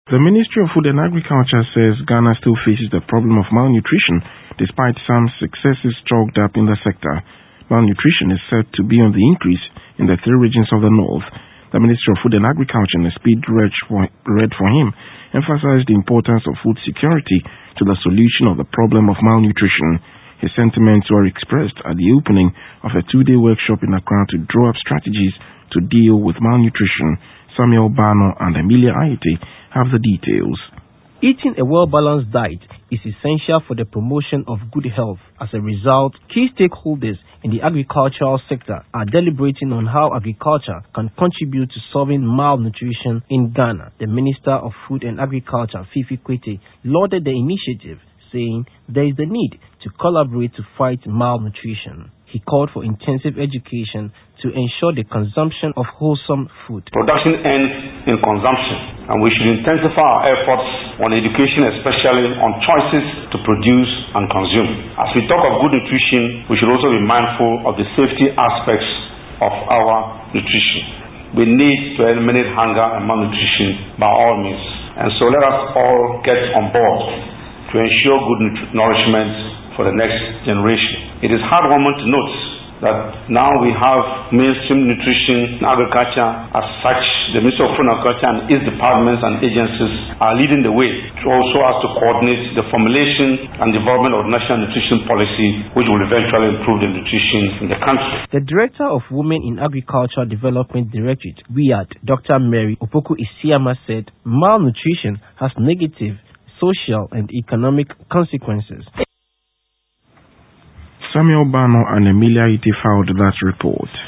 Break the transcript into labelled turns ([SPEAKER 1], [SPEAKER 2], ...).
[SPEAKER 1] The Ministry of Food and Agriculture says Ghana still faces the problem of malnutrition despite some successes chalked up in the sector. Malnutrition is said to be on the increase in the 3 regions of the north. The Ministry of Food and Agriculture, in a speech read for him, emphasized the importance of food security to the solution of the problem of malnutrition. His sentiments were expressed at the opening of a 2-day workshop in Accra to draw up strategies to deal with malnutrition. Samuel Bano and Emilia Aite have the details.
[SPEAKER 2] Eating a well-balanced diet is essential for the promotion of good health. As a result, key stakeholders in the agricultural sector are deliberating on how agriculture can contribute to solving malnutrition in Ghana. The Minister of Food and Agriculture, Fifi Kwete, lauded the initiative, saying there is the need to collaborate to fight malnutrition. He called for intensive education to ensure the consumption of wholesome food.
[SPEAKER 3] Production ends in consumption, and we should intensify our efforts on education, especially on choices to produce and consume. As we talk of good nutrition, we should also be mindful of the safety aspects of our nutrition. We need to eliminate hunger and malnutrition by all means, and so let us all get on board to ensure good nourishment for the next generation. It is heartwarming to note that now we have mainstream nutrition in agriculture. As such, the Ministry of Food and Agriculture and its departments and agencies are leading the way to also as to coordinate the formulation and development of national nutrition policy, which will eventually improve the nutrition in the country.
[SPEAKER 2] The Director of Women in Agriculture Development Directorate, WIAD, Dr. Mary Opoku Isiama, said malnutrition has negative social and economic consequences.
[SPEAKER 1] Samuel Bano and Emilia Aite filed that report.